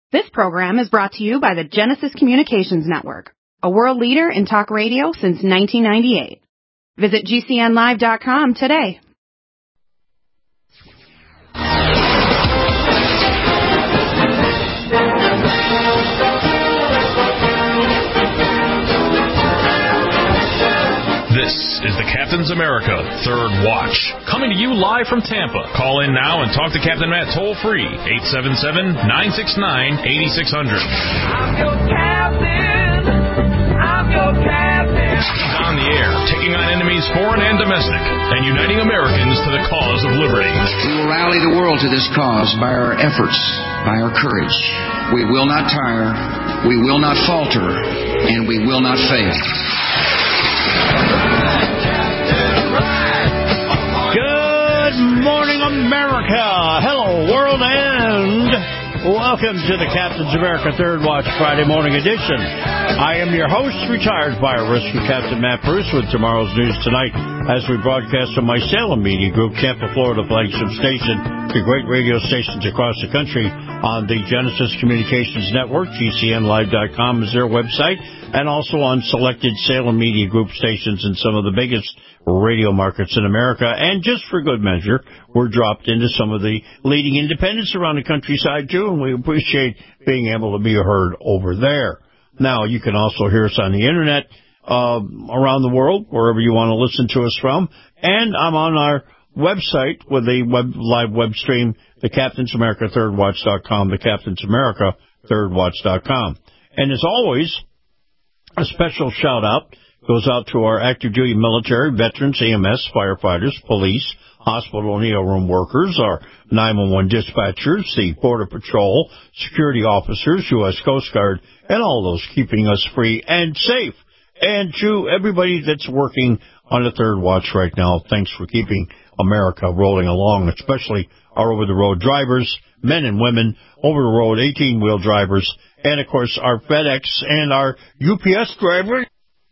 This program is brought to you by the Genesis Communications Network, a world leader in talk radio since 1998. Visit GCNlive.com today. This is the Captain's America Third Watch, coming to you live from Tampa. Call in now and talk to Captain Matt toll-free, 877-969-8600. I'm your captain. I'm your captain. He's on the air, taking on enemies foreign and domestic, and uniting Americans to the cause of liberty. We will rally the world to this cause by our efforts, by our courage. We will not tire, we will not falter, and we will not fail. Good morning, America. Hello, world, and welcome to the Captain's America Third Watch Friday morning edition. I am your host, retired fire rescue Captain Matt Bruce, with tomorrow's news tonight as we broadcast from my Salem Media Group, Tampa, Florida flagship station, to great radio stations across the country on the Genesis Communications Network. GCNlive.com is their website, and also on selected Salem Media Group stations in some of the biggest radio markets in America. And just for good measure, we're dropped into some of the leading independents around the countryside, too, and we appreciate being able to be heard over there. Now, you can also hear us on the Internet around the world, wherever you want to listen to us from. And I'm on our website with a live web stream, the Captain's America ThirdWatch.com, the Captain's America ThirdWatch.com. And as always, a special shout-out goes out to our active duty military, veterans, EMS, firefighters, police, hospital and ER room workers, our 911 dispatchers, the Border Patrol, security officers, U.S. Coast Guard, and all those keeping us free and safe. And to everybody that's working on the Third Watch right now, thanks for keeping America rolling along, especially our over-the-road drivers, men and women, over-the-road 18-wheel drivers, and, of course, our FedEx and our UPS drivers,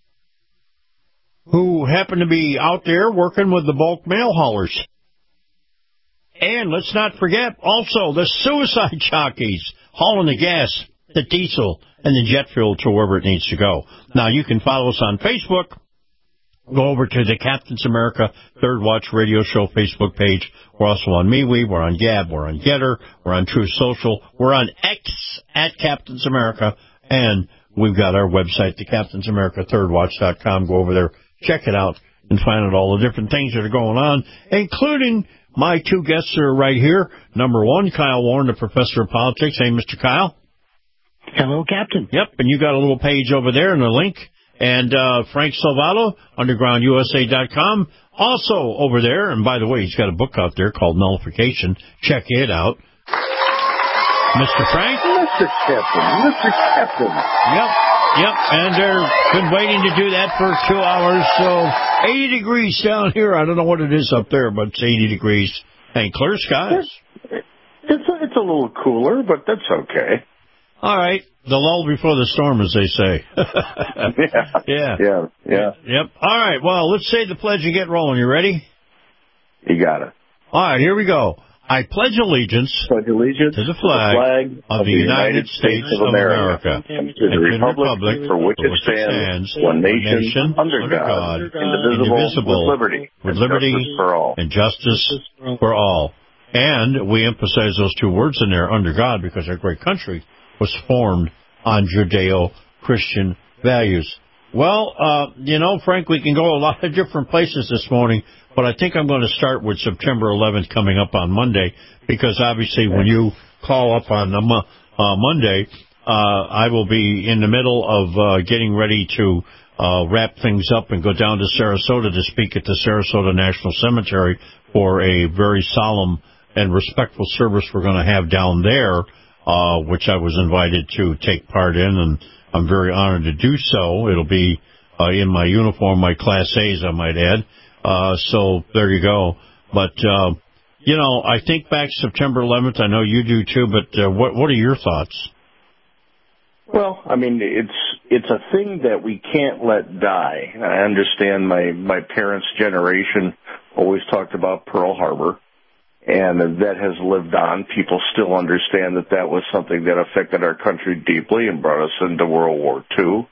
who happen to be out there working with the bulk mail haulers. And let's not forget also the suicide jockeys hauling the gas, the diesel, and the jet fuel to wherever it needs to go. Now, you can follow us on Facebook. Go over to the Captain's America Third Watch Radio Show Facebook page. We're also on MeWe, we're on Gab, we're on Getter, we're on Truth Social, we're on X at Captain's America, and we've got our website, the Captain's America ThirdWatch.com. Go over there. Check it out and find out all the different things that are going on, including my two guests that are right here. Number one, Kyle Warren, the professor of politics. Hey, Mr. Kyle. Hello, Captain. Yep, and you got a little page over there and a link. And Frank Salvato, UndergroundUSA.com, also over there. And by the way, he's got a book out there called Nullification. Check it out. Mr. Frank? Mr. Captain. Yep, and they've been waiting to do that for 2 hours, so 80 degrees down here. I don't know what it is up there, but it's 80 degrees and clear skies. It's a little cooler, but that's okay. All right, the lull before the storm, as they say. Yeah. Yep. All right, well, let's say the pledge and get rolling. You ready? You got it. All right, here we go. I pledge allegiance to the flag of the United States of America and to the republic for which it stands, one nation, under God, indivisible, with liberty and justice for all. And we emphasize those two words in there, under God, because our great country was formed on Judeo-Christian values. Well, Frank, we can go a lot of different places this morning, but I think I'm going to start with September 11th coming up on Monday, because obviously when you call up on Monday, I will be in the middle of getting ready to wrap things up and go down to Sarasota to speak at the Sarasota National Cemetery for a very solemn and respectful service we're going to have down there, which I was invited to take part in, and I'm very honored to do so. It'll be in my uniform, my Class A's, I might add. So there you go. But, I think back September 11th. I know you do too, but what are your thoughts? Well, I mean, it's a thing that we can't let die. I understand my parents' generation always talked about Pearl Harbor, And that has lived on. People still understand that that was something that affected our country deeply and brought us into World War II.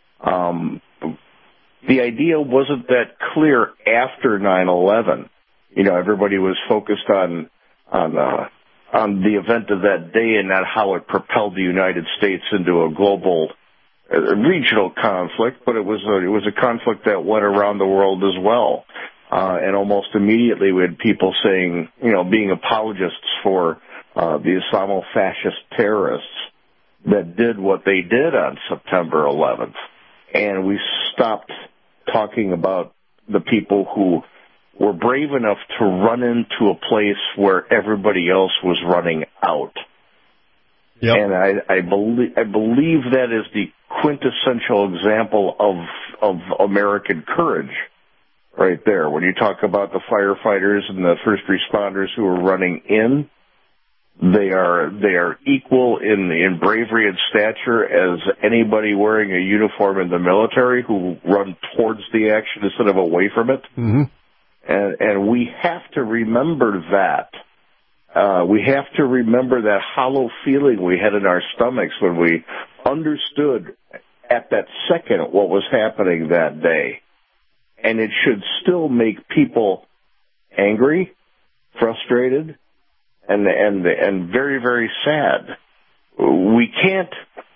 The idea wasn't that clear after 9/11. You know, everybody was focused on the event of that day and not how it propelled the United States into a global, regional conflict. But it was a conflict that went around the world as well. And almost immediately we had people saying, you know, being apologists for the Islamo-fascist terrorists that did what they did on September 11th. And we stopped talking about the people who were brave enough to run into a place where everybody else was running out. Yep. And I believe that is the quintessential example of American courage. Right there. When you talk about the firefighters and the first responders who are running in, they are equal in bravery and stature as anybody wearing a uniform in the military who run towards the action instead of away from it. Mm-hmm. And we have to remember that. We have to remember that hollow feeling we had in our stomachs when we understood at that second what was happening that day. And it should still make people angry, frustrated, and very, very sad. We can't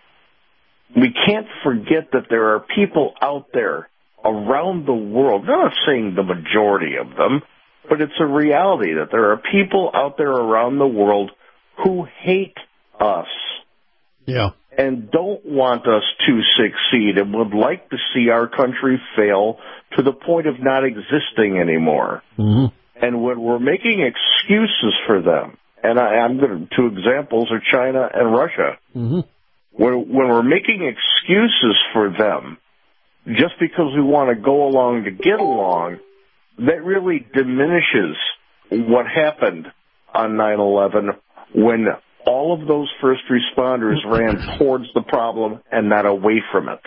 forget that there are people out there around the world. I'm not saying the majority of them, but it's a reality that there are people out there around the world who hate us. Yeah. And don't want us to succeed and would like to see our country fail to the point of not existing anymore. Mm-hmm. And when we're making excuses for them, and I'm going to, two examples are China and Russia. Mm-hmm. When we're making excuses for them, just because we want to go along to get along, that really diminishes what happened on 9/11 when all of those first responders ran towards the problem and not away from it.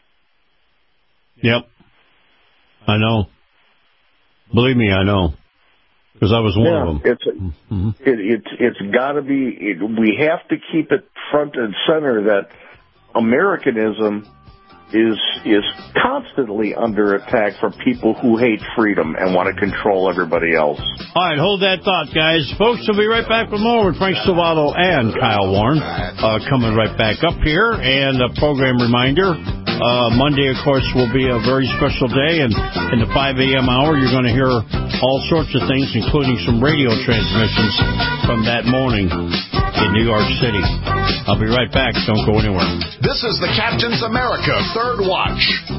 Yep. I know. Believe me, I know. Because I was one of them. It's got to be, we have to keep it front and center that Americanism is constantly under attack from people who hate freedom and want to control everybody else. All right, hold that thought, guys. Folks, we'll be right back with more with Frank Salvato and Kyle Warren coming right back up here. And a program reminder, Monday, of course, will be a very special day. And in the 5 a.m. hour, you're going to hear all sorts of things, including some radio transmissions from that morning in New York City. I'll be right back. Don't go anywhere. This is the Captain's America Third Watch.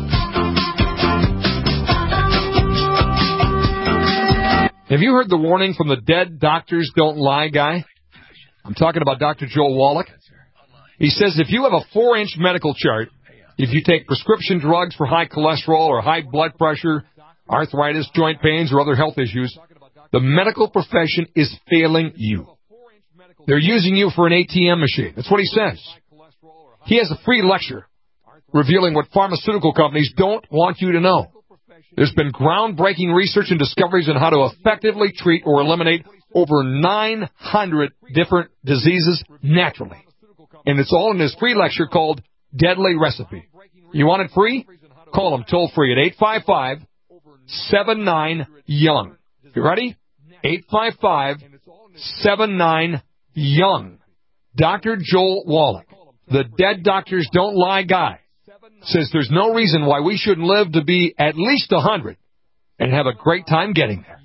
Have you heard the warning from the Dead Doctors Don't Lie guy? I'm talking about Dr. Joel Wallach. He says if you have a 4-inch medical chart, if you take prescription drugs for high cholesterol or high blood pressure, arthritis, joint pains, or other health issues, the medical profession is failing you. They're using you for an ATM machine. That's what he says. He has a free lecture revealing what pharmaceutical companies don't want you to know. There's been groundbreaking research and discoveries on how to effectively treat or eliminate over 900 different diseases naturally. And it's all in this free lecture called Deadly Recipe. You want it free? Call them toll-free at 855-79-YOUNG. You ready? 855-79-YOUNG. Dr. Joel Wallach, the Dead Doctors Don't Lie guy, says there's no reason why we shouldn't live to be at least 100 and have a great time getting there.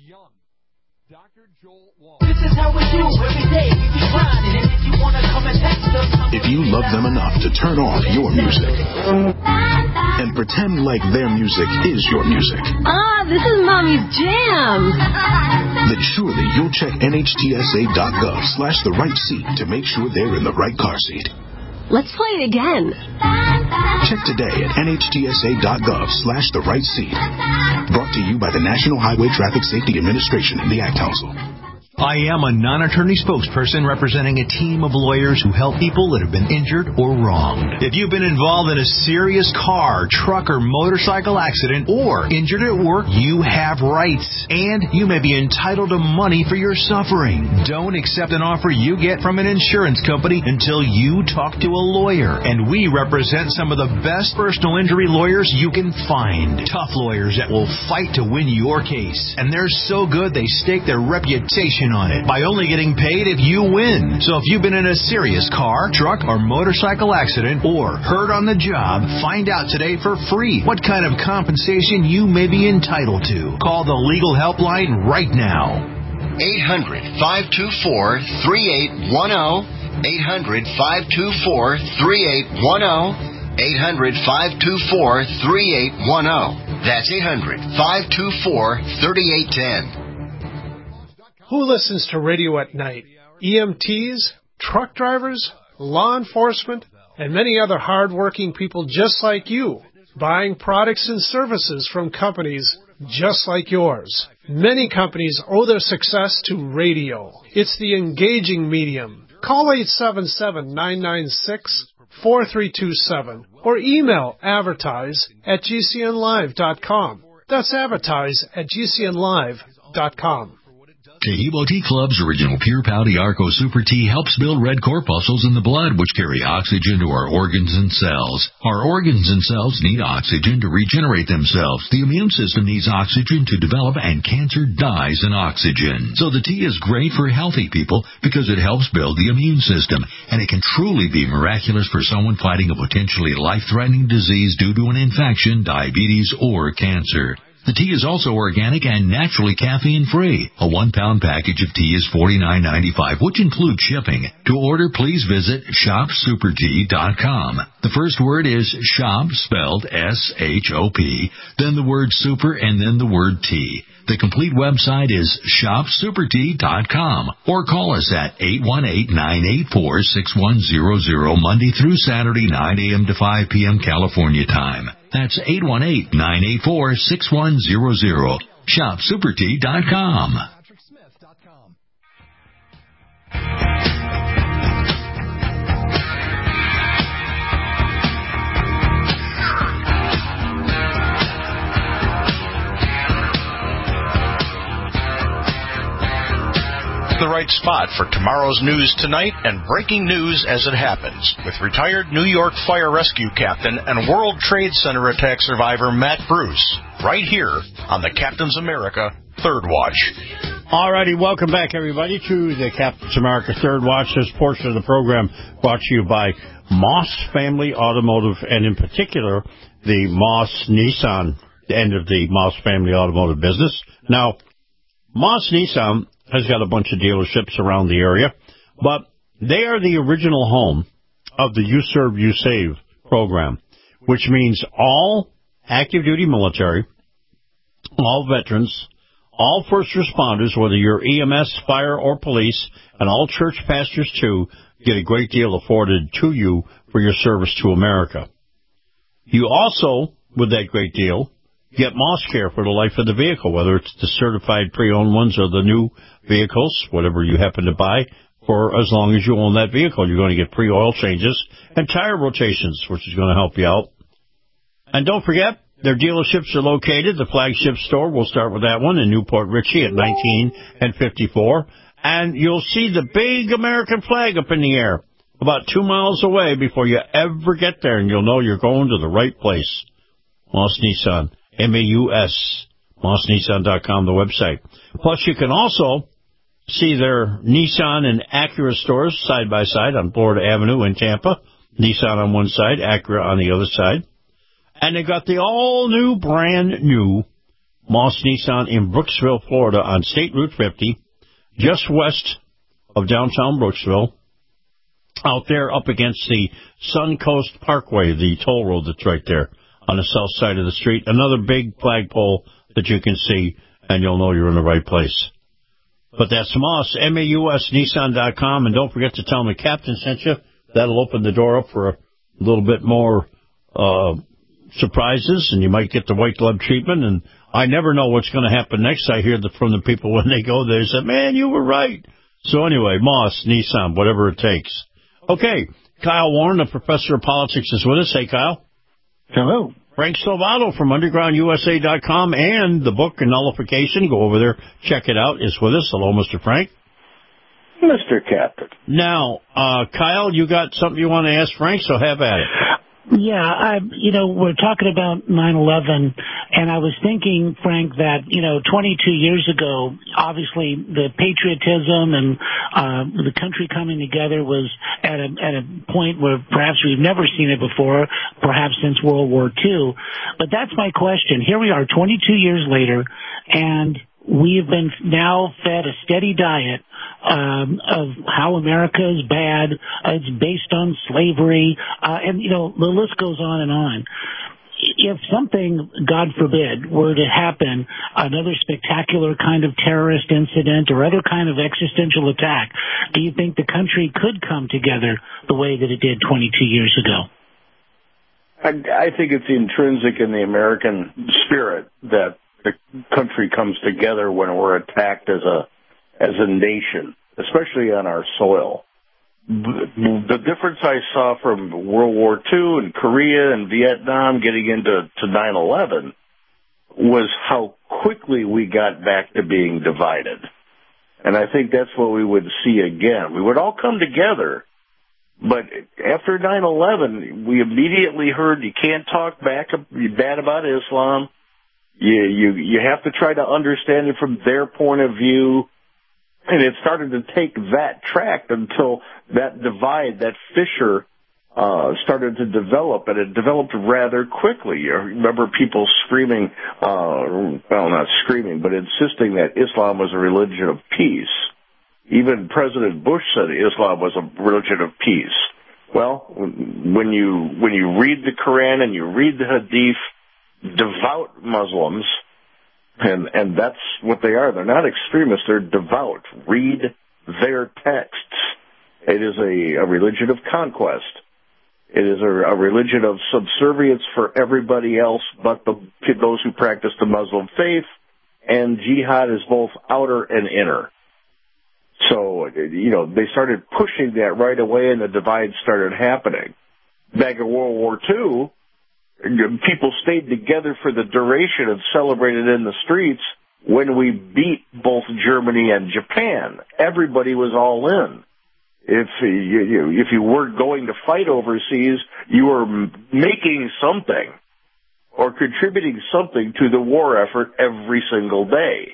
If you love them enough to turn off your music and pretend like their music is your music. This is Mommy's jam. Then surely you'll check NHTSA.gov/the right seat to make sure they're in the right car seat. Let's play it again. Check today at NHTSA.gov/the right seat. Brought to you by the National Highway Traffic Safety Administration and the Ad Council. I am a non-attorney spokesperson representing a team of lawyers who help people that have been injured or wronged. If you've been involved in a serious car, truck, or motorcycle accident or injured at work, you have rights, and you may be entitled to money for your suffering. Don't accept an offer you get from an insurance company until you talk to a lawyer, and we represent some of the best personal injury lawyers you can find. Tough lawyers that will fight to win your case, and they're so good they stake their reputation on it by only getting paid if you win. So if you've been in a serious car, truck, or motorcycle accident or hurt on the job, find out today for free what kind of compensation you may be entitled to. Call the legal helpline right now. 800-524-3810. 800-524-3810. 800-524-3810. That's 800-524-3810. Who listens to radio at night? EMTs, truck drivers, law enforcement, and many other hard-working people just like you, buying products and services from companies just like yours. Many companies owe their success to radio. It's the engaging medium. Call 877-996-4327 or email advertise@gcnlive.com. That's advertise@gcnlive.com. Cahibo Tea Club's original Pure Pouty Arco Super Tea helps build red corpuscles in the blood, which carry oxygen to our organs and cells. Our organs and cells need oxygen to regenerate themselves. The immune system needs oxygen to develop, and cancer dies in oxygen. So the tea is great for healthy people because it helps build the immune system, and it can truly be miraculous for someone fighting a potentially life-threatening disease due to an infection, diabetes, or cancer. The tea is also organic and naturally caffeine-free. A 1-pound package of tea is $49.95, which includes shipping. To order, please visit shopsupertea.com. The first word is shop, spelled S-H-O-P, then the word super, and then the word tea. The complete website is shopsupertea.com, or call us at 818-984-6100, Monday through Saturday, 9 a.m. to 5 p.m. California time. That's 818-984-6100. ShopSuperTea.com. The right spot for tomorrow's news tonight and breaking news as it happens with retired New York Fire Rescue Captain and World Trade Center attack survivor Matt Bruce, right here on the Captain's America Third Watch. All righty, welcome back, everybody, to the Captain's America Third Watch. This portion of the program brought to you by Moss Family Automotive, and in particular, the Moss Nissan, the end of the Moss Family Automotive business. Now, Moss Nissan has got a bunch of dealerships around the area, but they are the original home of the You Serve, You Save program, which means all active-duty military, all veterans, all first responders, whether you're EMS, fire, or police, and all church pastors, too, get a great deal afforded to you for your service to America. You also, with that great deal, get Moss Care for the life of the vehicle, whether it's the certified pre-owned ones or the new vehicles, whatever you happen to buy, for as long as you own that vehicle. You're going to get pre-oil changes and tire rotations, which is going to help you out. And don't forget, their dealerships are located. The flagship store, we'll start with that one, in Newport Richey at 19 and 54. And you'll see the big American flag up in the air about 2 miles away before you ever get there, and you'll know you're going to the right place. Moss Nissan. M-A-U-S, MossNissan.com, the website. Plus, you can also see their Nissan and Acura stores side by side on Florida Avenue in Tampa. Nissan on one side, Acura on the other side. And they got the all-new, brand-new Moss Nissan in Brooksville, Florida on State Route 50, just west of downtown Brooksville, out there up against the Suncoast Parkway, the toll road that's right there on the south side of the street. Another big flagpole that you can see, and you'll know you're in the right place. But that's Moss, M-A-U-S, Nissan.com, and don't forget to tell them the captain sent you. That'll open the door up for a little bit more surprises, and you might get the white glove treatment, and I never know what's going to happen next. I hear from the people when they go there, they say, man, you were right. So anyway, Moss, Nissan, whatever it takes. Okay, Kyle Warren, the professor of politics, is with us. Hey, Kyle. Hello. Frank Salvato from UndergroundUSA.com and the book, Nullification. Go over there, check it out. Is with us. Hello, Mr. Frank. Mr. Captain. Now, Kyle, you got something you want to ask Frank, so have at it. Yeah, we're talking about 9/11, and I was thinking, Frank, that 22 years ago, obviously the patriotism and the country coming together was at a point where perhaps we've never seen it before, perhaps since World War II. But that's my question. Here we are, 22 years later, and we've been now fed a steady diet of how America is bad. It's based on slavery, and the list goes on and on. If something, God forbid, were to happen, another spectacular kind of terrorist incident or other kind of existential attack, do you think the country could come together the way that it did 22 years ago? I think it's intrinsic in the American spirit that the country comes together when we're attacked as a nation, especially on our soil. The difference I saw from World War II and Korea and Vietnam getting into 9/11 was how quickly we got back to being divided. And I think that's what we would see again. We would all come together, but after 9/11, we immediately heard you can't talk bad about Islam. You have to try to understand it from their point of view. And it started to take that track until that divide, that fissure, started to develop, and it developed rather quickly. You remember people screaming, well, not screaming, but insisting that Islam was a religion of peace. Even President Bush said Islam was a religion of peace. Well, when you read the Quran and you read the Hadith, devout Muslims, and that's what they are. They're not extremists. They're devout. Read their texts. It is a religion of conquest. It is a religion of subservience for everybody else but those who practice the Muslim faith, and jihad is both outer and inner. So, they started pushing that right away, and the divide started happening. Back in World War II, people stayed together for the duration and celebrated in the streets when we beat both Germany and Japan. Everybody was all in. If you weren't going to fight overseas, you were making something or contributing something to the war effort every single day.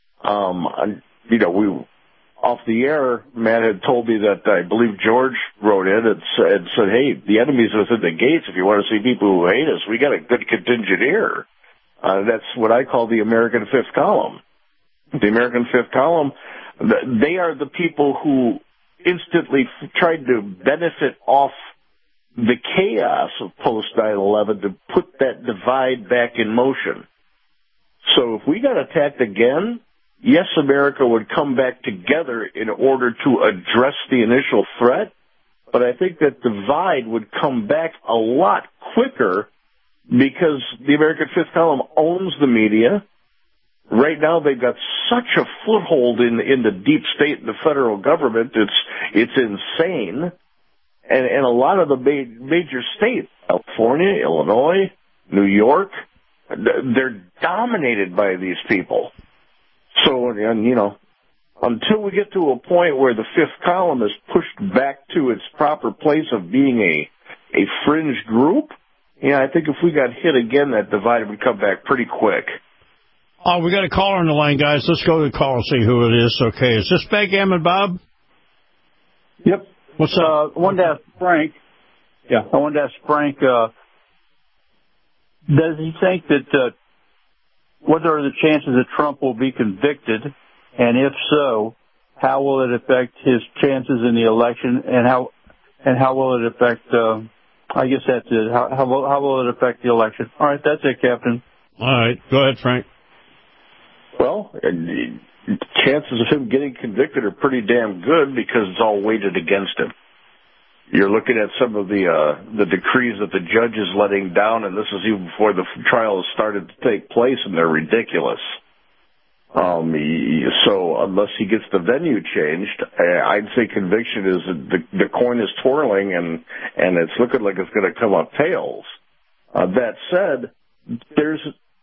Off the air, Matt had told me that I believe George wrote in and said, hey, the enemy's within the gates. If you want to see people who hate us, we got a good contingent here. That's what I call the American Fifth Column. The American Fifth Column, they are the people who instantly tried to benefit off the chaos of post 9/11 to put that divide back in motion. So if we got attacked again, yes, America would come back together in order to address the initial threat, but I think that divide would come back a lot quicker because the American Fifth Column owns the media. Right now, they've got such a foothold in the deep state and the federal government. It's insane. And a lot of the major states, California, Illinois, New York, they're dominated by these people. So, until we get to a point where the Fifth Column is pushed back to its proper place of being a fringe group, I think if we got hit again, that divide would come back pretty quick. Oh, we got a caller on the line, guys. Let's go to the call and see who it is. Okay, is this Backgammon Bob? Yep. What's up? I wanted to ask Frank. Yeah. I wanted to ask Frank, does he think that what are the chances that Trump will be convicted? And if so, how will it affect his chances in the election? And how will it affect, I guess that's it. How will it affect the election? All right, that's it, Captain. All right, go ahead, Frank. Well, the chances of him getting convicted are pretty damn good because it's all weighted against him. You're looking at some of the decrees that the judge is letting down, and this is even before the trial has started to take place, and they're ridiculous. So unless he gets the venue changed, I'd say conviction is the coin is twirling, and it's looking like it's going to come up tails. That said, there's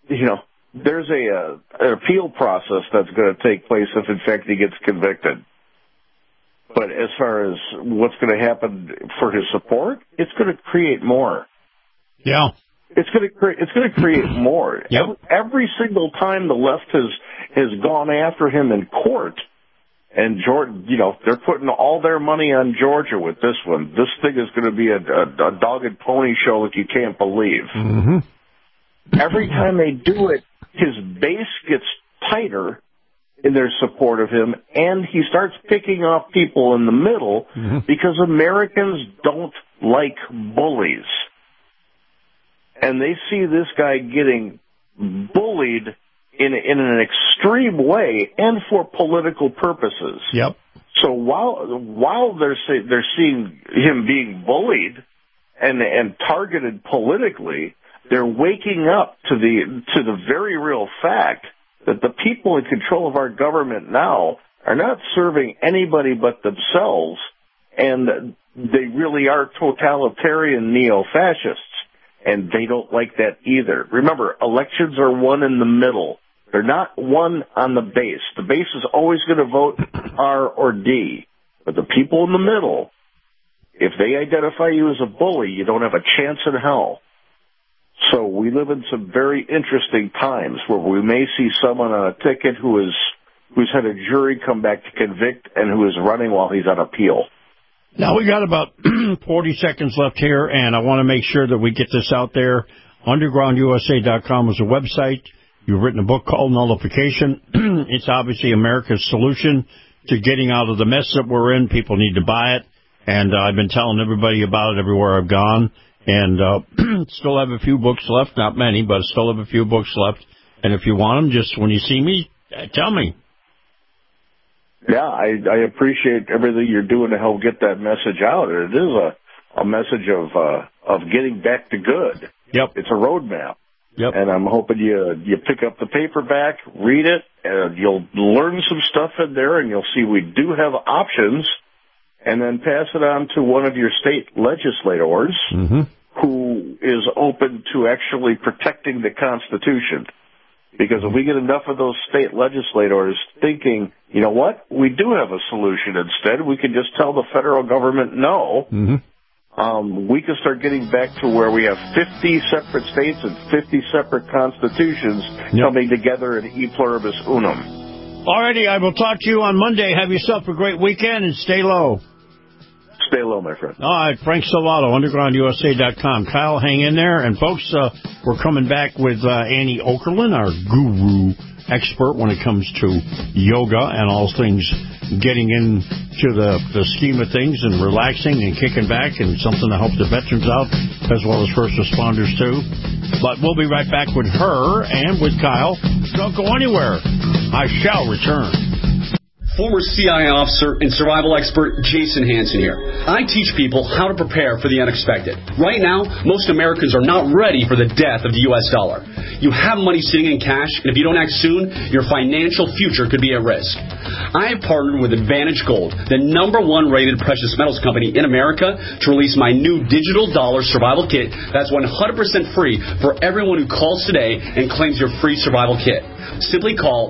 an appeal process that's going to take place if, in fact, he gets convicted. But as far as what's going to happen for his support, it's going to create more. Yeah. It's going to create more. Yep. Every single time the left has gone after him in court, and they're putting all their money on Georgia with this one. This thing is going to be a dog and pony show like you can't believe. Mm-hmm. Every time they do it, his base gets tighter in their support of him, and he starts picking off people in the middle because Americans don't like bullies. And they see this guy getting bullied in an extreme way and for political purposes. Yep. So while they're seeing him being bullied and targeted politically, they're waking up to the very real fact that the people in control of our government now are not serving anybody but themselves, and they really are totalitarian neo-fascists. And they don't like that either. Remember, elections are won in the middle. They're not won on the base. The base is always going to vote R or D. But the people in the middle, if they identify you as a bully, you don't have a chance in hell. So we live in some very interesting times where we may see someone on a ticket who's had a jury come back to convict and who is running while he's on appeal. Now, we got about 40 seconds left here, and I want to make sure that we get this out there. UndergroundUSA.com is a website. You've written a book called Nullification. It's obviously America's solution to getting out of the mess that we're in. People need to buy it, and I've been telling everybody about it everywhere I've gone. And still have a few books left, not many, but still have a few books left. And if you want them, just when you see me, tell me. Yeah, I appreciate everything you're doing to help get that message out. It is a message of getting back to good. Yep. It's a roadmap. Yep. And I'm hoping you pick up the paperback, read it, and you'll learn some stuff in there, and you'll see we do have options, and then pass it on to one of your state legislators who is open to actually protecting the Constitution. Because if we get enough of those state legislators thinking, you know what, we do have a solution instead, we can just tell the federal government no, we can start getting back to where we have 50 separate states and 50 separate constitutions coming together in e pluribus unum. All righty, I will talk to you on Monday. Have yourself a great weekend and stay low. Stay low, my friend. All right, Frank Salvato, UndergroundUSA.com. Kyle, hang in there. And, folks, we're coming back with Annie Okerlund, our guru expert when it comes to yoga and all things getting into the scheme of things and relaxing and kicking back, and something to help the veterans out as well as first responders, too. But we'll be right back with her and with Kyle. Don't go anywhere. I shall return. Former CIA officer and survival expert Jason Hansen here. I teach people how to prepare for the unexpected. Right now, most Americans are not ready for the death of the U.S. dollar. You have money sitting in cash, and if you don't act soon, your financial future could be at risk. I have partnered with Advantage Gold, the #1 rated precious metals company in America, to release my new digital dollar survival kit that's 100% free for everyone who calls today and claims your free survival kit. Simply call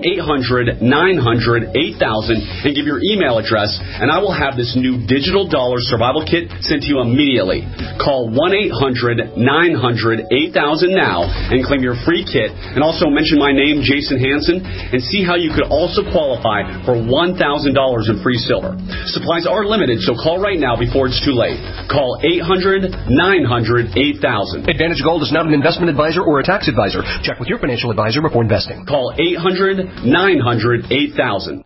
800-900-8000 and give your email address, and I will have this new digital dollar survival kit sent to you immediately. Call 1-800-900-8000 now and claim your free kit, and also mention my name, Jason Hansen, and see how you could also qualify for $1,000 in free silver. Supplies are limited, so call right now before it's too late. Call 800-900-8000. Advantage Gold is not an investment advisor or a tax advisor. Check with your financial advisor before investing. Call 800-900-8000.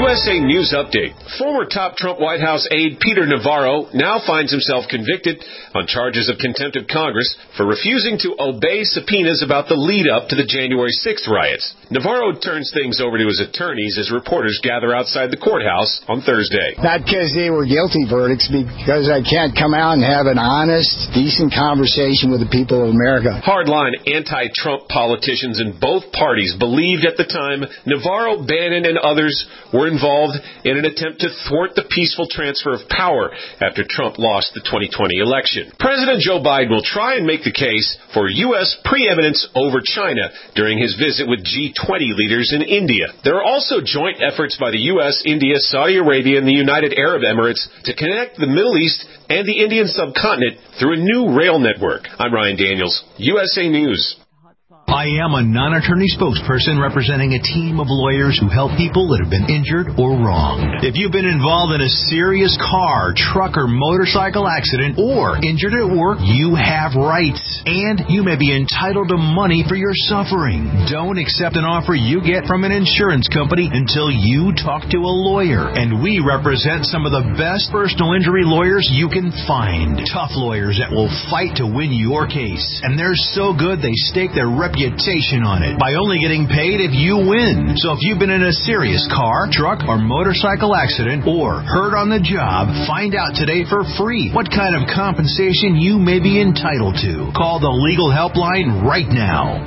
USA News Update. Former top Trump White House aide Peter Navarro now finds himself convicted on charges of contempt of Congress for refusing to obey subpoenas about the lead-up to the January 6th riots. Navarro turns things over to his attorneys as reporters gather outside the courthouse on Thursday. Not because they were guilty verdicts, because I can't come out and have an honest, decent conversation with the people of America. Hardline anti-Trump politicians in both parties believed at the time Navarro, Bannon, and others were involved in an attempt to thwart the peaceful transfer of power after Trump lost the 2020 election. President Joe Biden will try and make the case for U.S. preeminence over China during his visit with G20 leaders in India. There are also joint efforts by the U.S., India, Saudi Arabia, and the United Arab Emirates to connect the Middle East and the Indian subcontinent through a new rail network. I'm Ryan Daniels, USA News. I am a non-attorney spokesperson representing a team of lawyers who help people that have been injured or wronged. If you've been involved in a serious car, truck, or motorcycle accident or injured at work, you have rights, and you may be entitled to money for your suffering. Don't accept an offer you get from an insurance company until you talk to a lawyer, and we represent some of the best personal injury lawyers you can find. Tough lawyers that will fight to win your case, and they're so good they stake their reputation on it by only getting paid if you win. So if you've been in a serious car, truck, or motorcycle accident or hurt on the job, find out today for free what kind of compensation you may be entitled to. Call the legal helpline right now.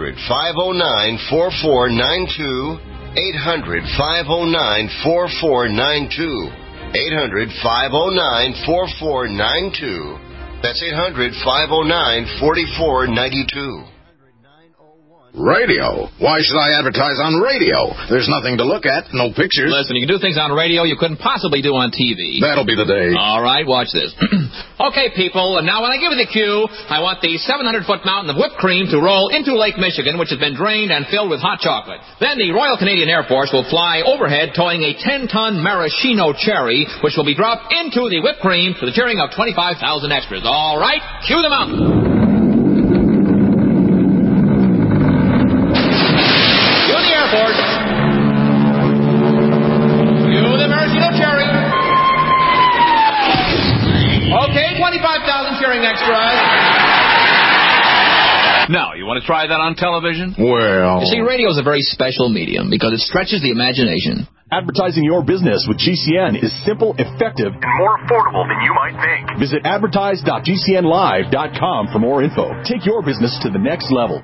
800-509-4492. 800-509-4492. 800-509-4492. That's 800-509-4492. Radio? Why should I advertise on radio? There's nothing to look at, no pictures. Listen, you can do things on radio you couldn't possibly do on TV. That'll be the day. All right, watch this. Okay, people, and now when I give you the cue, I want the 700-foot mountain of whipped cream to roll into Lake Michigan, which has been drained and filled with hot chocolate. Then the Royal Canadian Air Force will fly overhead towing a 10-ton maraschino cherry, which will be dropped into the whipped cream to the cheering of 25,000 extras. All right, cue the mountain. Okay, 25,000 cheering extras. Now, you want to try that on television? Well... You see, radio is a very special medium because it stretches the imagination. Advertising your business with GCN is simple, effective, and more affordable than you might think. Visit advertise.gcnlive.com for more info. Take your business to the next level.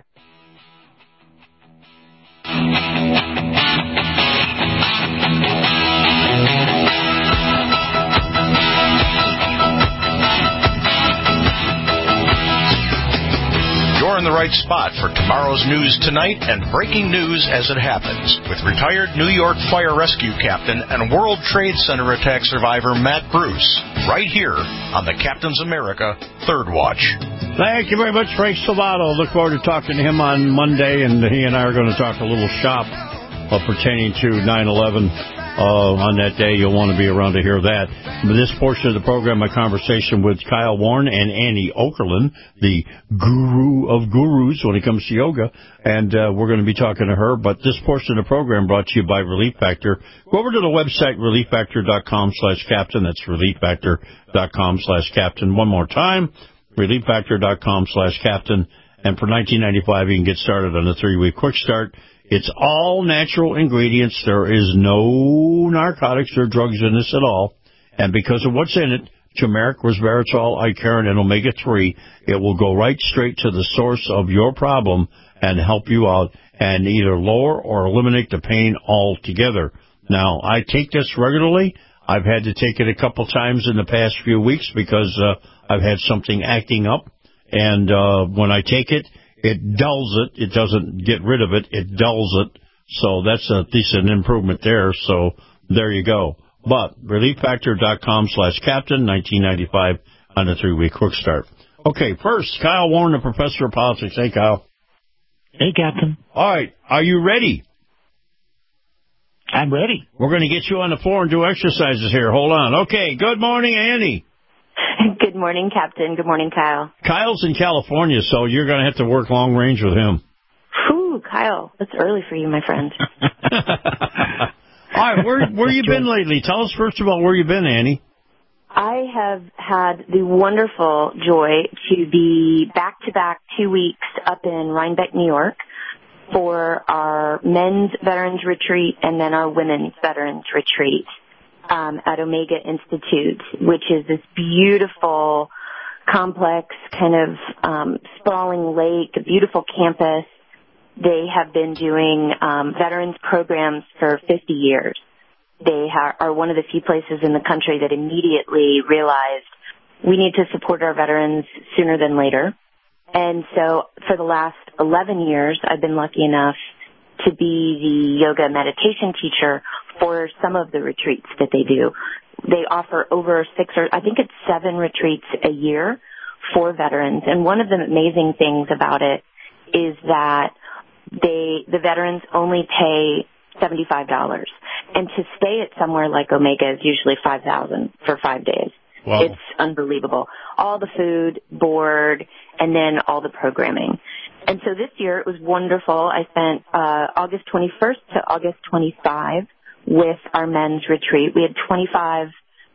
You're in the right spot for tomorrow's news tonight and breaking news as it happens with retired New York Fire Rescue Captain and World Trade Center attack survivor Matt Bruce, right here on the Captain's America Third Watch. Thank you very much, Frank Salvato. Look forward to talking to him on Monday, and he and I are going to talk a little shop pertaining to 9/11. On that day, you'll want to be around to hear that. But this portion of the program, my conversation with Kyle Warren and Annie Okerlund, the guru of gurus when it comes to yoga, and we're going to be talking to her. But this portion of the program brought to you by Relief Factor. Go over to the website, relieffactor.com/captain. That's relieffactor.com/captain. One more time, relieffactor.com/captain. And for $19.95, you can get started on a 3-week quick start. It's all natural ingredients. There is no narcotics or drugs in this at all. And because of what's in it, turmeric, resveratrol, Icarin, and omega-3, it will go right straight to the source of your problem and help you out and either lower or eliminate the pain altogether. Now, I take this regularly. I've had to take it a couple times in the past few weeks because I've had something acting up. And when I take it, it dulls it. It doesn't get rid of it. It dulls it. So that's at least an improvement there. So there you go. But relieffactor.com/captain, $19.95 on a 3-week quick start. Okay, first, Kyle Warren, the professor of politics. Hey, Kyle. Hey, Captain. All right. Are you ready? I'm ready. We're going to get you on the floor and do exercises here. Hold on. Okay. Good morning, Annie. Good morning, Captain. Good morning, Kyle. Kyle's in California, so you're going to have to work long range with him. Whew, Kyle, that's early for you, my friend. All right, where you been lately? Tell us, first of all, where you been, Annie. I have had the wonderful joy to be back-to-back 2 weeks up in Rhinebeck, New York, for our men's veterans retreat and then our women's veterans retreat at Omega Institute, which is this beautiful, complex, kind of sprawling lake, a beautiful campus. They have been doing veterans programs for 50 years. They are one of the few places in the country that immediately realized we need to support our veterans sooner than later. And so for the last 11 years, I've been lucky enough to be the yoga meditation teacher for some of the retreats that they do. They offer over 6 or I think it's 7 retreats a year for veterans. And one of the amazing things about it is that the veterans only pay $75. And to stay at somewhere like Omega is usually $5,000 for 5 days. Wow. It's unbelievable. All the food, board, and then all the programming. And so this year it was wonderful. I spent August 21st to August 25 with our men's retreat. We had 25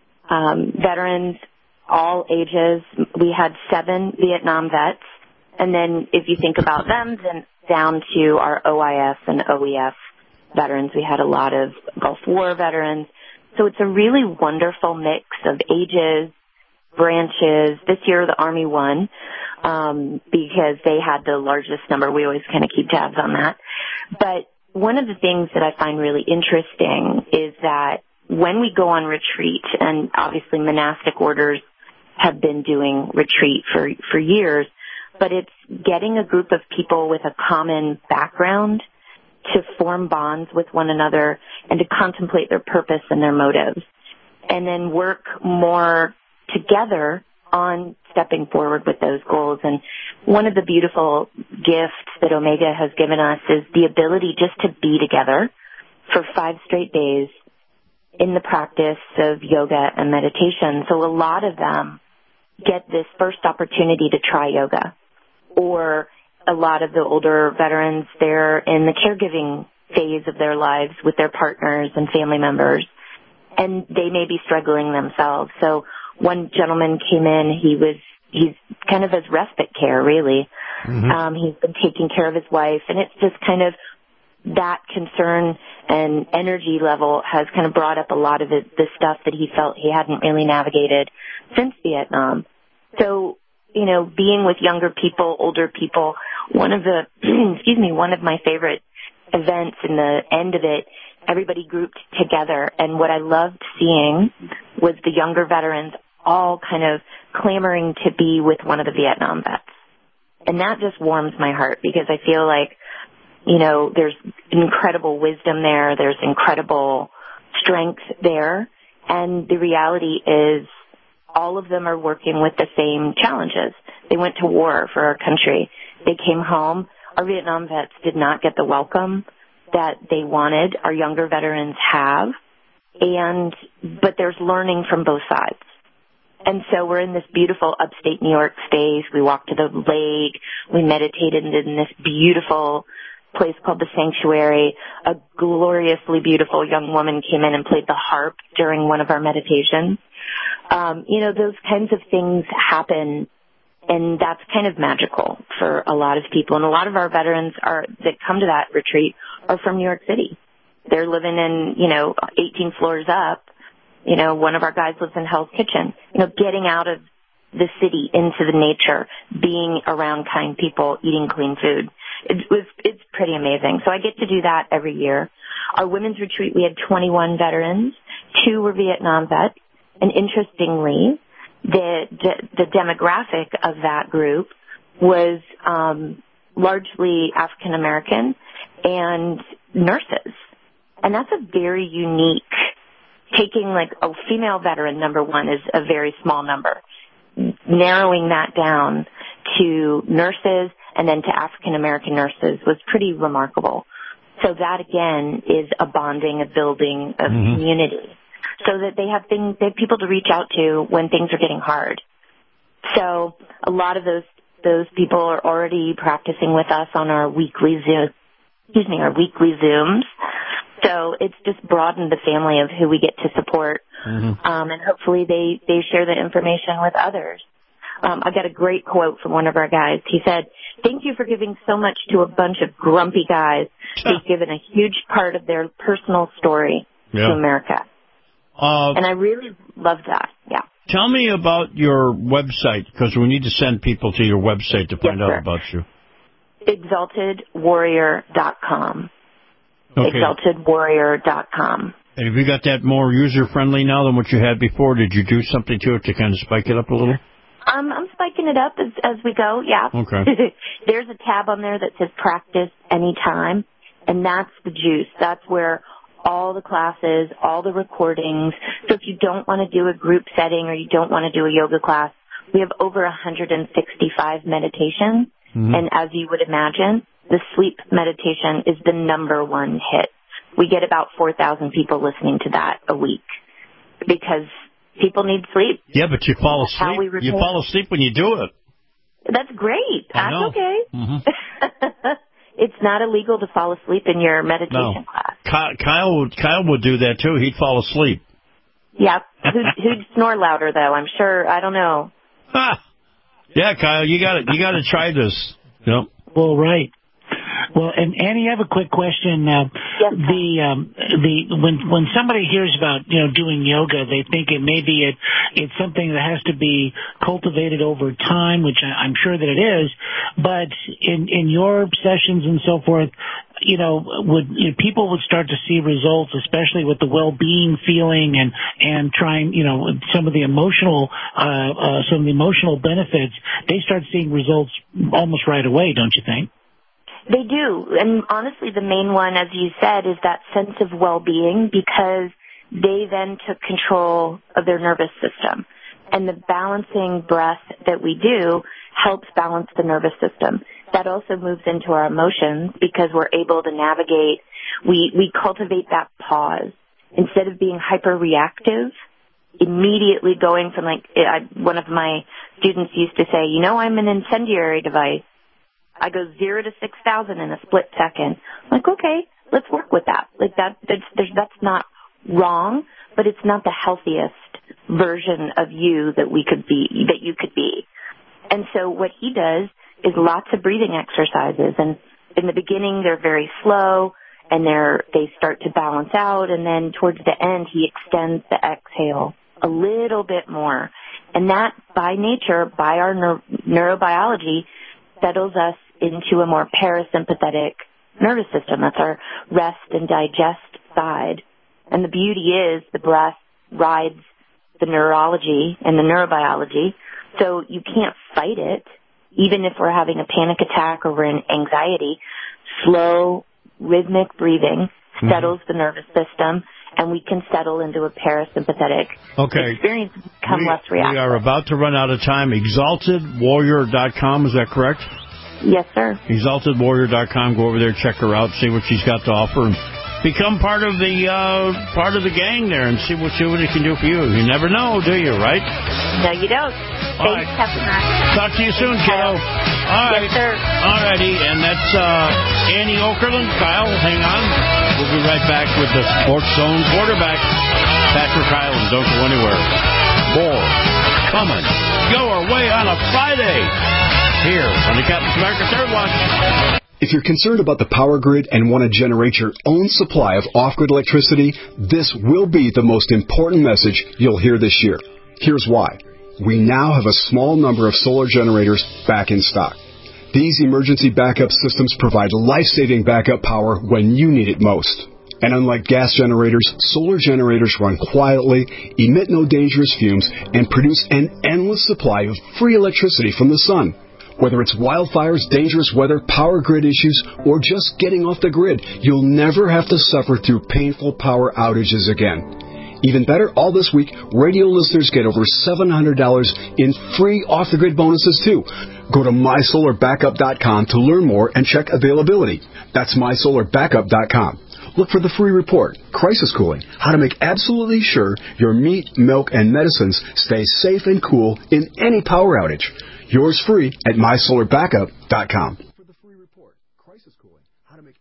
veterans, all ages. We had 7 Vietnam vets. And then if you think about them, then down to our OIF and OEF veterans. We had a lot of Gulf War veterans. So it's a really wonderful mix of ages, branches. This year the Army won because they had the largest number. We always kind of keep tabs on that. But one of the things that I find really interesting is that when we go on retreat, and obviously monastic orders have been doing retreat for years, but it's getting a group of people with a common background to form bonds with one another and to contemplate their purpose and their motives, and then work more together on stepping forward with those goals. And one of the beautiful gifts that Omega has given us is the ability just to be together for 5 straight days in the practice of yoga and meditation. So a lot of them get this first opportunity to try yoga, or a lot of the older veterans, they're in the caregiving phase of their lives with their partners and family members, and they may be struggling themselves. So one gentleman came in, he's kind of as respite care, really. Mm-hmm. He's been taking care of his wife, and it's just kind of that concern and energy level has kind of brought up a lot of the stuff that he felt he hadn't really navigated since Vietnam. So, you know, being with younger people, older people, one of my favorite events in the end of it, everybody grouped together. And what I loved seeing was the younger veterans all kind of clamoring to be with one of the Vietnam vets. And that just warms my heart, because I feel like, you know, there's incredible wisdom there. There's incredible strength there. And the reality is all of them are working with the same challenges. They went to war for our country. They came home. Our Vietnam vets did not get the welcome that they wanted. Our younger veterans have. But there's learning from both sides. And so we're in this beautiful upstate New York space. We walked to the lake. We meditated in this beautiful place called the Sanctuary. A gloriously beautiful young woman came in and played the harp during one of our meditations. You know, those kinds of things happen, and that's kind of magical for a lot of people. And a lot of our veterans that come to that retreat are from New York City. They're living in, 18 floors up. You know, one of our guys lives in Hell's Kitchen. You know, getting out of the city into the nature, being around kind people, eating clean food. It's pretty amazing. So I get to do that every year. Our women's retreat, we had 21 veterans. 2 were Vietnam vets. And interestingly, the demographic of that group was largely African American and nurses. And that's a very unique, taking like a female veteran, number one, is a very small number. Narrowing that down to nurses and then to African American nurses was pretty remarkable. So that again is a bonding, a building of community, so that they have people to reach out to when things are getting hard. So a lot of those people are already practicing with us on our weekly Zooms. So it's just broadened the family of who we get to support. And hopefully they share the information with others. I got a great quote from one of our guys. He said, "Thank you for giving so much to a bunch of grumpy guys who've given a huge part of their personal story to America." And I really love that. Yeah. Tell me about your website, because we need to send people to your website to find out about you. ExaltedWarrior.com. Okay. ExaltedWarrior.com. And have you got that more user-friendly now than what you had before? Did you do something to it to kind of spike it up a little? I'm spiking it up as we go, yeah. Okay. There's a tab on there that says practice anytime, and that's the juice. That's where all the classes, all the recordings. So if you don't want to do a group setting or you don't want to do a yoga class, we have over 165 meditations. And as you would imagine, the sleep meditation is the #1 hit. We get about 4,000 people listening to that a week because people need sleep. Yeah, but you fall asleep. You fall asleep when you do it. That's great. That's okay. Mm-hmm. It's not illegal to fall asleep in your meditation class. Kyle would do that too. He'd fall asleep. Yeah. Who'd snore louder though? I'm sure. I don't know. Yeah, Kyle, you got to try this. Yep. Well, right. Well, and Annie, I have a quick question. When somebody hears about doing yoga, they think it's something that has to be cultivated over time, which I'm sure that it is. But in your sessions and so forth, people would start to see results, especially with the well-being feeling and trying some of the emotional benefits. They start seeing results almost right away, don't you think? They do. And honestly, the main one, as you said, is that sense of well-being because they then took control of their nervous system. And the balancing breath that we do helps balance the nervous system. That also moves into our emotions because we're able to navigate. We cultivate that pause. Instead of being hyper-reactive, immediately going from one of my students used to say, I'm an incendiary device. I go 0 to 6,000 in a split second. I'm like, okay, let's work with that. That's not wrong, but it's not the healthiest version of you that you could be. And so what he does is lots of breathing exercises. And in the beginning, they're very slow and they start to balance out. And then towards the end, he extends the exhale a little bit more. And that, by nature, by our neurobiology, settles us into a more parasympathetic nervous system. That's our rest and digest side. And the beauty is the breath rides the neurology and the neurobiology, so you can't fight it. Even if we're having a panic attack or we're in anxiety, slow, rhythmic breathing settles the nervous system, and we can settle into a parasympathetic experience and become less reactive. We are about to run out of time. ExaltedWarrior.com, is that correct? Yes, sir. ExaltedWarrior.com. Go over there, check her out, see what she's got to offer, and become part of the gang there and see what it can do for you. You never know, do you, right? No, you don't. Thanks, Captain Mac. Talk to you soon, kiddo. All right. Yes, sir. All righty, and that's Annie Okerlund. Kyle, hang on. We'll be right back with the Sports Zone quarterback, Patrick Hyland. Don't go anywhere. More coming your way on a Friday here on the Captain America Third Watch. If you're concerned about the power grid and want to generate your own supply of off-grid electricity, this will be the most important message you'll hear this year. Here's why. We now have a small number of solar generators back in stock. These emergency backup systems provide life-saving backup power when you need it most. And unlike gas generators, solar generators run quietly, emit no dangerous fumes, and produce an endless supply of free electricity from the sun. Whether it's wildfires, dangerous weather, power grid issues, or just getting off the grid, you'll never have to suffer through painful power outages again. Even better, all this week, radio listeners get over $700 in free off-the-grid bonuses, too. Go to MySolarBackup.com to learn more and check availability. That's MySolarBackup.com. Look for the free report, Crisis Cooling, how to make absolutely sure your meat, milk, and medicines stay safe and cool in any power outage. Yours free at MySolarBackup.com. For the free report, Crisis Cooling, how to make absolutely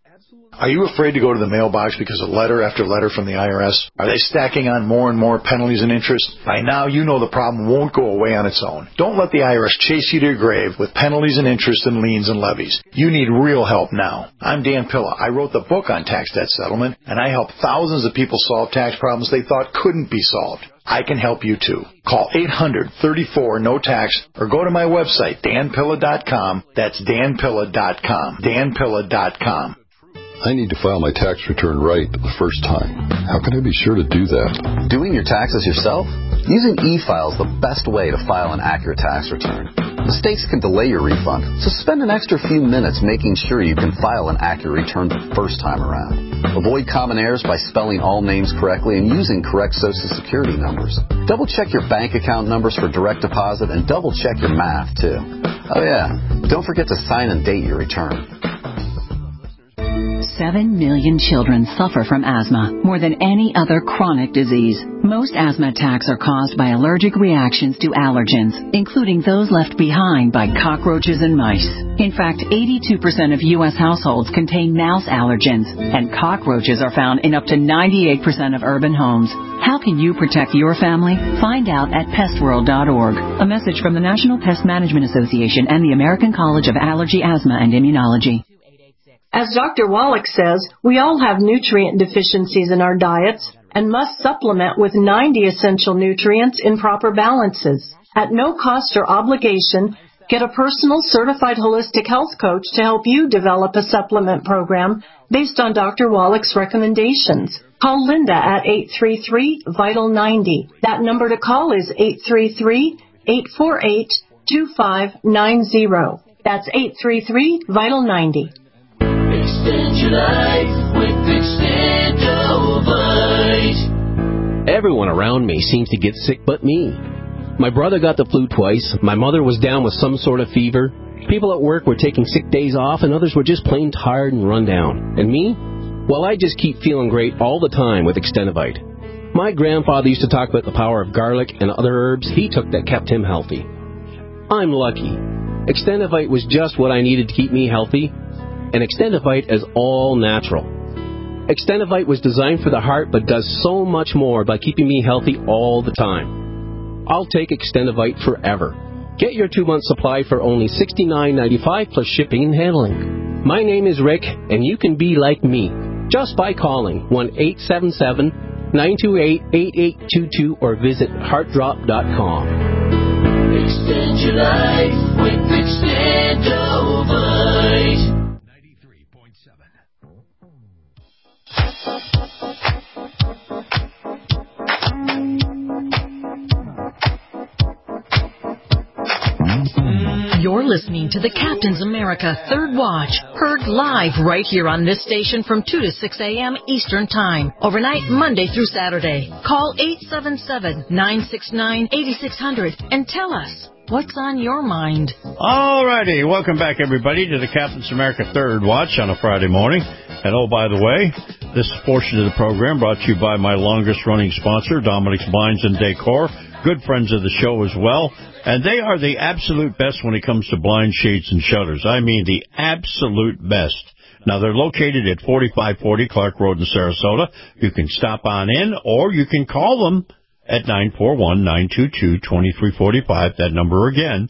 Are you afraid to go to the mailbox because of letter after letter from the IRS? Are they stacking on more and more penalties and interest? By now, you know the problem won't go away on its own. Don't let the IRS chase you to your grave with penalties and interest and liens and levies. You need real help now. I'm Dan Pilla. I wrote the book on tax debt settlement, and I help thousands of people solve tax problems they thought couldn't be solved. I can help you too. Call 800-34-NO-TAX or go to my website, danpilla.com. That's danpilla.com. danpilla.com. I need to file my tax return right the first time. How can I be sure to do that? Doing your taxes yourself? Using e-file is the best way to file an accurate tax return. Mistakes can delay your refund, so spend an extra few minutes making sure you can file an accurate return the first time around. Avoid common errors by spelling all names correctly and using correct Social Security numbers. Double-check your bank account numbers for direct deposit and double-check your math, too. Oh, yeah, don't forget to sign and date your return. 7 million children suffer from asthma, more than any other chronic disease. Most asthma attacks are caused by allergic reactions to allergens, including those left behind by cockroaches and mice. In fact, 82% of U.S. households contain mouse allergens, and cockroaches are found in up to 98% of urban homes. How can you protect your family? Find out at pestworld.org. A message from the National Pest Management Association and the American College of Allergy, Asthma, and Immunology. As Dr. Wallach says, we all have nutrient deficiencies in our diets and must supplement with 90 essential nutrients in proper balances. At no cost or obligation, get a personal certified holistic health coach to help you develop a supplement program based on Dr. Wallach's recommendations. Call Linda at 833-VITAL-90. That number to call is 833-848-2590. That's 833-VITAL-90. Extend your life with Extendovite. Everyone around me seems to get sick but me. My brother got the flu twice, my mother was down with some sort of fever, people at work were taking sick days off, and others were just plain tired and run down. And me? Well, I just keep feeling great all the time with Extendovite. My grandfather used to talk about the power of garlic and other herbs he took that kept him healthy. I'm lucky. Extendovite was just what I needed to keep me healthy. And Extendovite is all natural. Extendovite was designed for the heart but does so much more by keeping me healthy all the time. I'll take Extendovite forever. Get your 2-month supply for only $69.95 plus shipping and handling. My name is Rick, and you can be like me just by calling 1-877-928-8822 or visit heartdrop.com. Extend your life with Extendovite. You're listening to the Captain's America Third Watch, heard live right here on this station from 2 to 6 a.m. Eastern Time, overnight Monday through Saturday. Call 877-969-8600 and tell us what's on your mind. All righty. Welcome back, everybody, to the Captain's America Third Watch on a Friday morning. And, oh, by the way, this portion of the program brought to you by my longest-running sponsor, Dominic's Blinds and Decor, good friends of the show as well. And they are the absolute best when it comes to blind shades and shutters. I mean, the absolute best. Now, they're located at 4540 Clark Road in Sarasota. You can stop on in, or you can call them at 941-922-2345. That number again,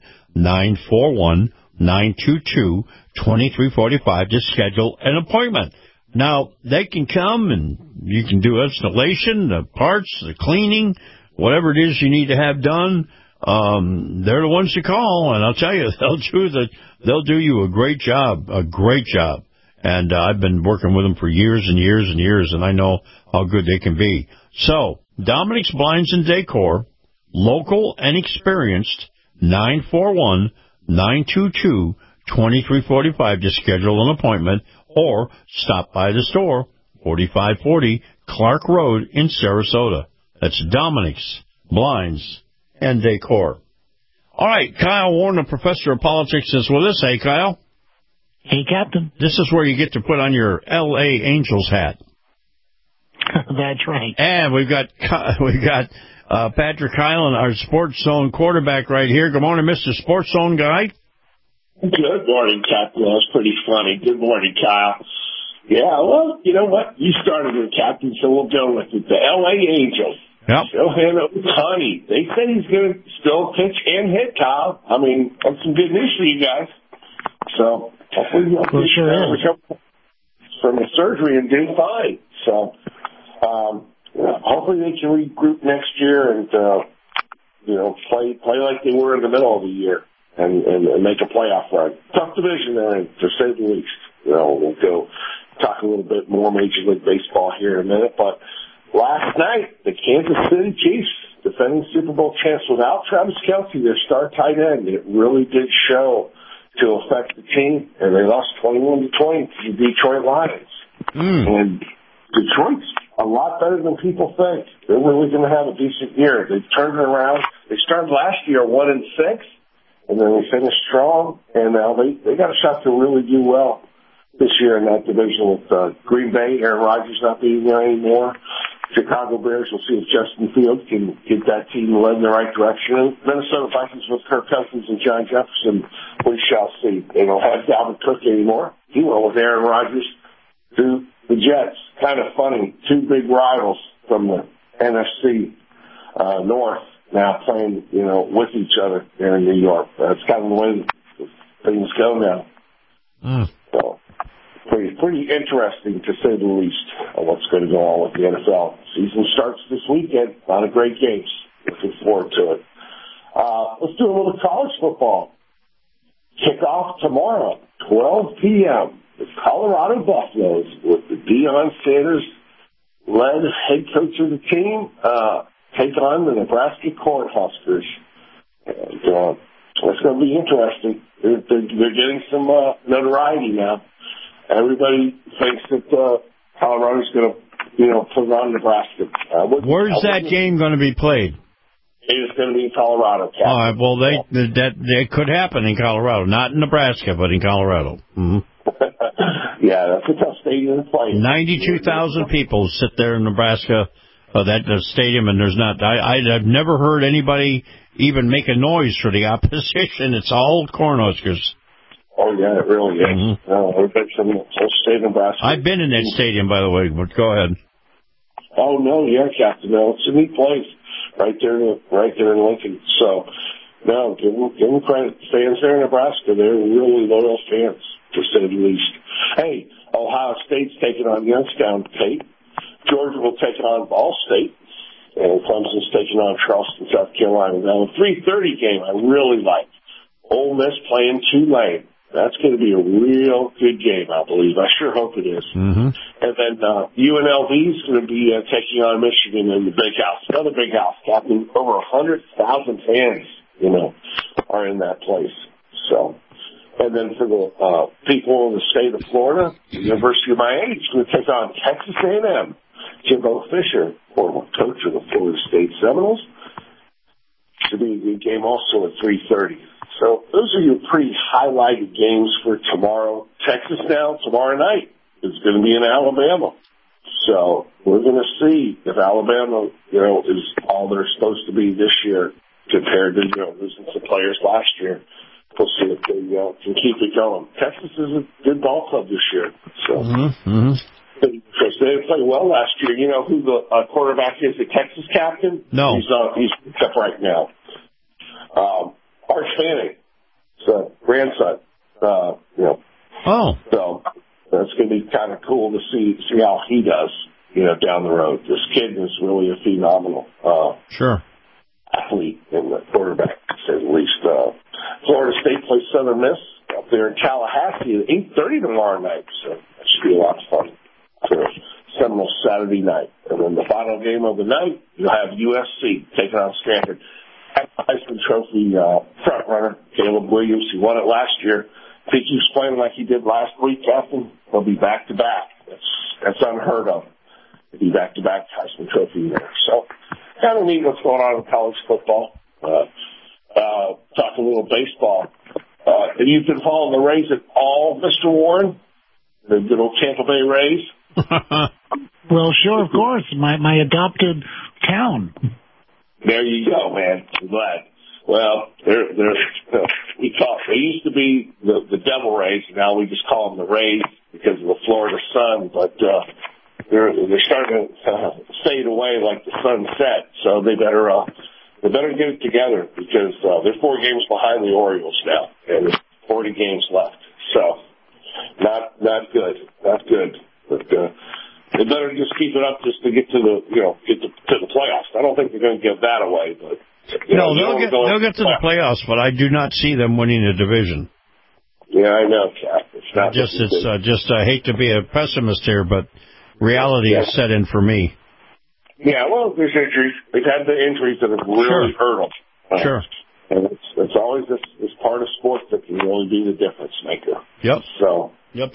941-922-2345 to schedule an appointment. Now, they can come and you can do installation, the parts, the cleaning, whatever it is you need to have done. They're the ones to call, and I'll tell you, they'll do you a great job. And I've been working with them for years and years and years, and I know how good they can be. So, Dominic's Blinds and Decor, local and experienced, 941-922-2345 to schedule an appointment, or stop by the store, 4540 Clark Road in Sarasota. That's Dominic's Blinds and Decor. All right, Kyle Warner, professor of politics, is with us. Hey, Kyle. Hey, Captain. This is where you get to put on your L.A. Angels hat. That's right. And we've got Patrick Hyland, our Sports Zone quarterback right here. Good morning, Mr. Sports Zone guy. Good morning, Captain. That's pretty funny. Good morning, Kyle. Yeah, well, you know what? You started it, Captain, so we'll go with it. The L.A. Angels. Yep. Shohei Ohtani. They said he's going to still pitch and hit, Kyle. I mean, that's some good news for you guys. So hopefully he'll recover from the surgery and do fine. So hopefully they can regroup next year and play like they were in the middle of the year and make a playoff run. Tough division there, to say the least. We'll go talk a little bit more Major League Baseball here in a minute, but last night, the Kansas City Chiefs, defending Super Bowl champs, without Travis Kelce, their star tight end, it really did show to affect the team, and they lost 21-20 to the Detroit Lions. And Detroit's a lot better than people think. They're really going to have a decent year. They've turned it around. They started last year 1-6, and then they finished strong, and now they got a shot to really do well this year in that division with Green Bay, Aaron Rodgers not being there anymore. Chicago Bears, we'll see if Justin Fields can get that team led in the right direction. Minnesota Vikings with Kirk Cousins and John Jefferson, we shall see. They don't have Dalvin Cook anymore. He went with Aaron Rodgers to the Jets. Kind of funny. Two big rivals from the NFC North now playing, with each other there in New York. That's kind of the way things go now. So, pretty interesting, to say the least, what's going to go on with the NFL. Season starts this weekend. A lot of great games. Looking forward to it. Let's do a little college football. Kickoff tomorrow, 12 p.m. The Colorado Buffaloes with the Deion Sanders-led head coach of the team take on the Nebraska Cornhuskers. And it's going to be interesting. They're getting some notoriety now. Everybody thinks that Colorado's going to put it on Nebraska. Where's that game going to be played? It is going to be in Colorado. All right. Well, that could happen in Colorado, not in Nebraska, but in Colorado. Mm-hmm. Yeah, that's a tough stadium to play. 92,000 people sit there in Nebraska, that stadium, and there's not. I've never heard anybody even make a noise for the opposition. It's all Cornhuskers. Oh, yeah, it really is. Mm-hmm. We've been from the whole state of Nebraska. I've been in that stadium, by the way, but go ahead. Oh, no, yeah, Captain. No, it's a neat place right there in Lincoln. So, no, give them credit. Fans there in Nebraska, they're really loyal fans, to say the least. Hey, Ohio State's taking on Youngstown State. Georgia will take on Ball State. And Clemson's taking on Charleston, South Carolina. Now, the 3:30 game I really like. Ole Miss playing Tulane. That's going to be a real good game, I believe. I sure hope it is. Mm-hmm. And then UNLV is going to be taking on Michigan in the Big House. Another Big House, Captain. Over 100,000 fans, are in that place. So, and then for the people in the state of Florida, the University of Miami is going to take on Texas A&M. Jimbo Fisher, former coach of the Florida State Seminoles. Should be a good game also at 3:30. So those are your pretty highlighted games for tomorrow. Texas now, tomorrow night, is going to be in Alabama. So we're going to see if Alabama, is all they're supposed to be this year compared to, losing some players last year. We'll see if they can keep it going. Texas is a good ball club this year. So they didn't play well last year. You know who the quarterback is, the Texas captain? No. He's up right now. Arch Fanning, grandson. Oh. So that's going to be kind of cool to see how he does, down the road. This kid is really a phenomenal athlete and the quarterback, to say the least. Florida State plays Southern Miss up there in Tallahassee at 8:30 tomorrow night. So that should be a lot of fun. Seminole Saturday night. And then the final game of the night, you'll have USC taking on Stanford. Heisman Trophy front runner, Caleb Williams. He won it last year. If he keeps playing like he did last week, Captain, he'll be back-to-back. That's unheard of. He'll be back-to-back Heisman Trophy winner. So kind of neat what's going on in college football. Talk a little baseball. Have you been following the Rays at all, Mr. Warren? The good old Tampa Bay Rays? Well, sure, of course. My adopted town. There you go, man. I'm glad. Well, they used to be the Devil Rays. Now we just call them the Rays because of the Florida sun. But they're starting to fade away like the sun set. So they better get it together because they're 4 games behind the Orioles now, and there's 40 games left. So not good. But they better just keep it up just to get to the playoffs. I don't think they're going to give that away, but. They'll get to the playoffs, but I do not see them winning the division. Yeah, I know, Cap. I hate to be a pessimist here, but reality is set in for me. Yeah, well, there's injuries. They've had the injuries that have really hurt them. Sure. And it's always this part of sports that can really be the difference maker. Yep. So. Yep.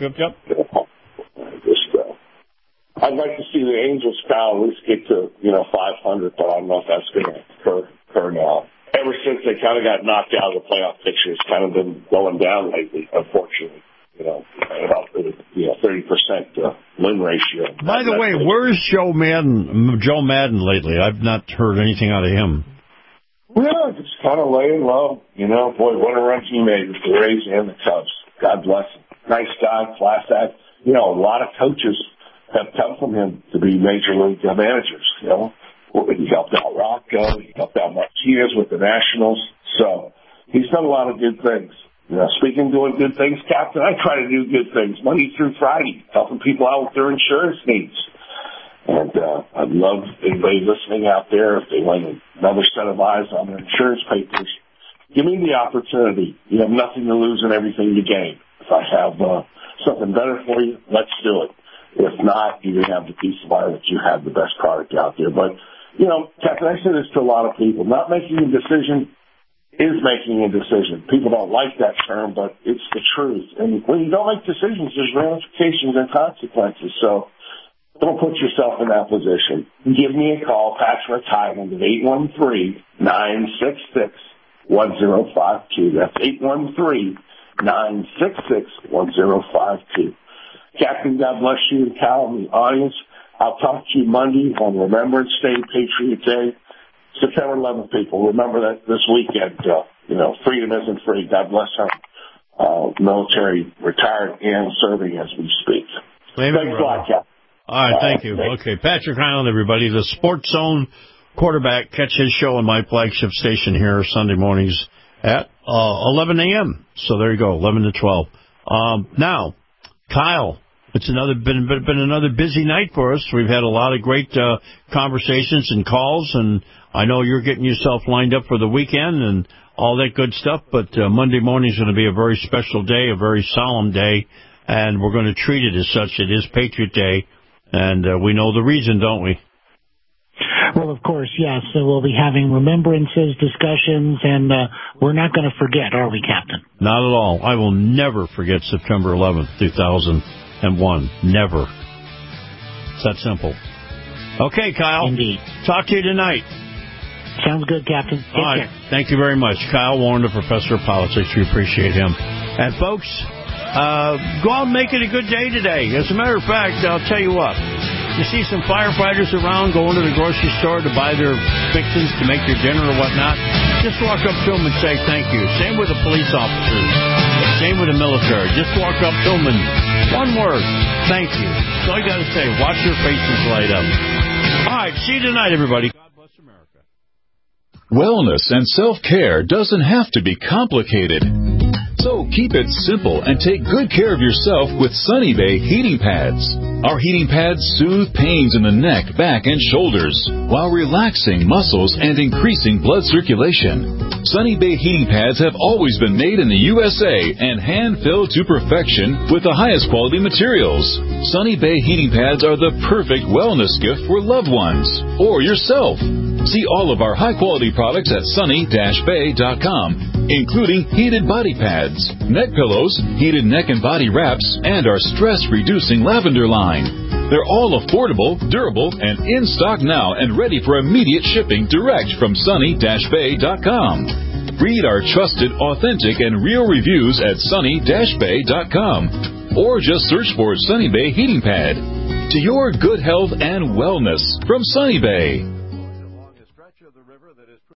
I'd like to see the Angels foul at least get to 500, but I don't know if that's going to occur now. Ever since they kind of got knocked out of the playoff picture, it's kind of been going down lately, unfortunately. About 30% win ratio. By the way, where's Joe Madden lately? I've not heard anything out of him. Well, just kind of laying low. Boy, what a run he made with the Rays and the Cubs. God bless him. Nice guy, class act. A lot of coaches have come from him to be major league managers. He helped out Rocco. He helped out Martinez with the Nationals. So he's done a lot of good things. Speaking of doing good things, Captain, I try to do good things Monday through Friday, helping people out with their insurance needs. And I'd love anybody listening out there, if they want another set of eyes on their insurance papers, give me the opportunity. You have nothing to lose and everything to gain. If I have something better for you, let's do it. If not, you can have the peace of mind that you have the best product out there. But, Captain, I say this to a lot of people. Not making a decision is making a decision. People don't like that term, but it's the truth. And when you don't make decisions, there's ramifications and consequences. So don't put yourself in that position. Give me a call, Patrick Highland, at 813-966-1052. That's 813-966-1052. Captain, God bless you and Cal and the audience. I'll talk to you Monday on Remembrance Day, Patriot Day, September 11th, people. Remember that this weekend, freedom isn't free. God bless our military, retired and serving as we speak. Thanks a lot, Captain. All right, thank you. Okay, Patrick Highland, everybody, the Sports Zone quarterback. Catch his show on my flagship station here Sunday mornings at 11 a.m. So there you go, 11 to 12. Now, Kyle. It's been another busy night for us. We've had a lot of great conversations and calls, and I know you're getting yourself lined up for the weekend and all that good stuff. But Monday morning is going to be a very special day, a very solemn day, and we're going to treat it as such. It is Patriot Day, and we know the reason, don't we? Well, of course, yes. So we'll be having remembrances, discussions, and we're not going to forget, are we, Captain? Not at all. I will never forget September 11th, 2001. Never. It's that simple. Okay, Kyle. Indeed. Talk to you tonight. Sounds good, Captain. Take care. Thank you very much. Kyle Warren, the professor of politics. We appreciate him. And, folks, go out and make it a good day today. As a matter of fact, I'll tell you what. You see some firefighters around going to the grocery store to buy their fixings to make their dinner or whatnot, just walk up to them and say thank you. Same with the police officers. Same with the military. Just walk up to them and one word, thank you. That's all you got to say. Watch your faces light up. All right, see you tonight, everybody. God bless America. Wellness and self-care doesn't have to be complicated. So keep it simple and take good care of yourself with Sunny Bay heating pads. Our heating pads soothe pains in the neck, back, and shoulders while relaxing muscles and increasing blood circulation. Sunny Bay heating pads have always been made in the USA and hand-filled to perfection with the highest quality materials. Sunny Bay heating pads are the perfect wellness gift for loved ones or yourself. See all of our high-quality products at sunny-bay.com, including heated body pads, neck pillows, heated neck and body wraps, and our stress-reducing lavender line. They're all affordable, durable, and in stock now and ready for immediate shipping direct from sunny-bay.com. Read our trusted, authentic, and real reviews at sunny-bay.com, or just search for Sunny Bay Heating Pad. To your good health and wellness from Sunny Bay.